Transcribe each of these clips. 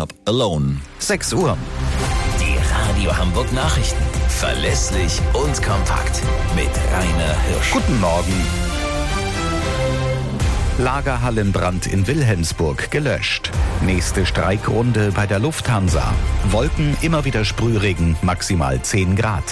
up alone. 6 Uhr. Die Radio Hamburg Nachrichten. Verlässlich und kompakt. Mit Rainer Hirsch. Guten Morgen. Lagerhallenbrand in Wilhelmsburg gelöscht. Nächste Streikrunde bei der Lufthansa. Wolken, immer wieder Sprühregen, maximal 10 Grad.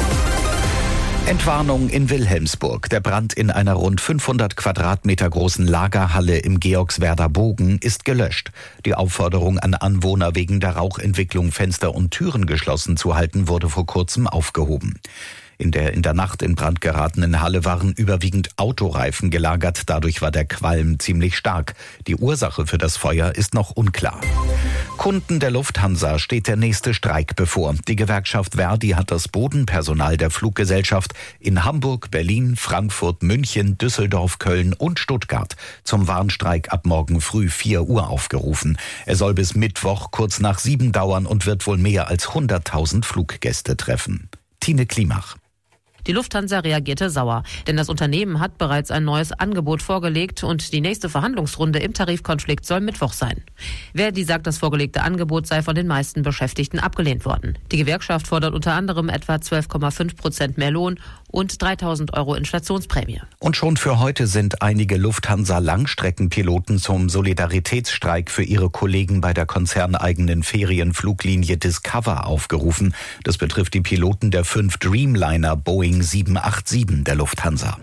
Entwarnung in Wilhelmsburg. Der Brand in einer rund 500 Quadratmeter großen Lagerhalle im Georgswerder Bogen ist gelöscht. Die Aufforderung an Anwohner, wegen der Rauchentwicklung Fenster und Türen geschlossen zu halten, wurde vor kurzem aufgehoben. In der Nacht in Brand geratenen Halle waren überwiegend Autoreifen gelagert. Dadurch war der Qualm ziemlich stark. Die Ursache für das Feuer ist noch unklar. Kunden der Lufthansa steht der nächste Streik bevor. Die Gewerkschaft ver.di hat das Bodenpersonal der Fluggesellschaft in Hamburg, Berlin, Frankfurt, München, Düsseldorf, Köln und Stuttgart zum Warnstreik ab morgen früh 4 Uhr aufgerufen. Er soll bis Mittwoch kurz nach 7 dauern und wird wohl mehr als 100.000 Fluggäste treffen. Tine Klimach. Die Lufthansa reagierte sauer, denn das Unternehmen hat bereits ein neues Angebot vorgelegt und die nächste Verhandlungsrunde im Tarifkonflikt soll Mittwoch sein. ver.di sagt, das vorgelegte Angebot sei von den meisten Beschäftigten abgelehnt worden. Die Gewerkschaft fordert unter anderem etwa 12,5% mehr Lohn und 3.000 € Inflationsprämie. Und schon für heute sind einige Lufthansa-Langstreckenpiloten zum Solidaritätsstreik für ihre Kollegen bei der konzerneigenen Ferienfluglinie Discover aufgerufen. Das betrifft die Piloten der 5 Dreamliner Boeing 787 der Lufthansa.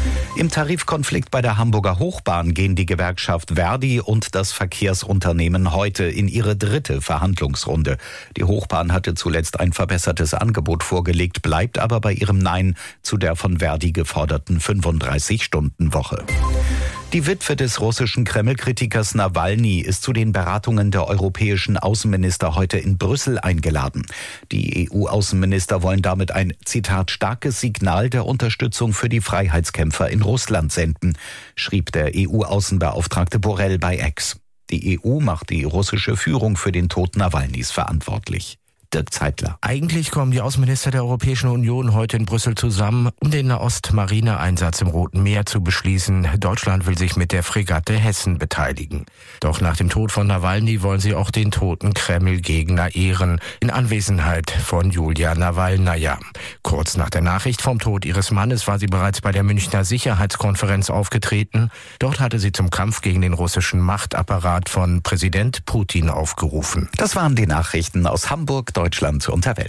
Im Tarifkonflikt bei der Hamburger Hochbahn gehen die Gewerkschaft ver.di und das Verkehrsunternehmen heute in ihre 3. Verhandlungsrunde. Die Hochbahn hatte zuletzt ein verbessertes Angebot vorgelegt, bleibt aber bei ihrem Nein zu der von ver.di geforderten 35-Stunden-Woche. Die Witwe des russischen Kreml-Kritikers Nawalny ist zu den Beratungen der europäischen Außenminister heute in Brüssel eingeladen. Die EU-Außenminister wollen damit ein, Zitat, starkes Signal der Unterstützung für die Freiheitskämpfer in Russland senden, schrieb der EU-Außenbeauftragte Borrell bei X. Die EU macht die russische Führung für den Tod Nawalnys verantwortlich. Dirk Zeitler. Eigentlich kommen die Außenminister der Europäischen Union heute in Brüssel zusammen, um den Nahost-Marineeinsatz im Roten Meer zu beschließen. Deutschland will sich mit der Fregatte Hessen beteiligen. Doch nach dem Tod von Nawalny wollen sie auch den toten Kreml-Gegner ehren, in Anwesenheit von Julia Nawalnaja. Kurz nach der Nachricht vom Tod ihres Mannes war sie bereits bei der Münchner Sicherheitskonferenz aufgetreten. Dort hatte sie zum Kampf gegen den russischen Machtapparat von Präsident Putin aufgerufen. Das waren die Nachrichten aus Hamburg, Deutschland und der Welt.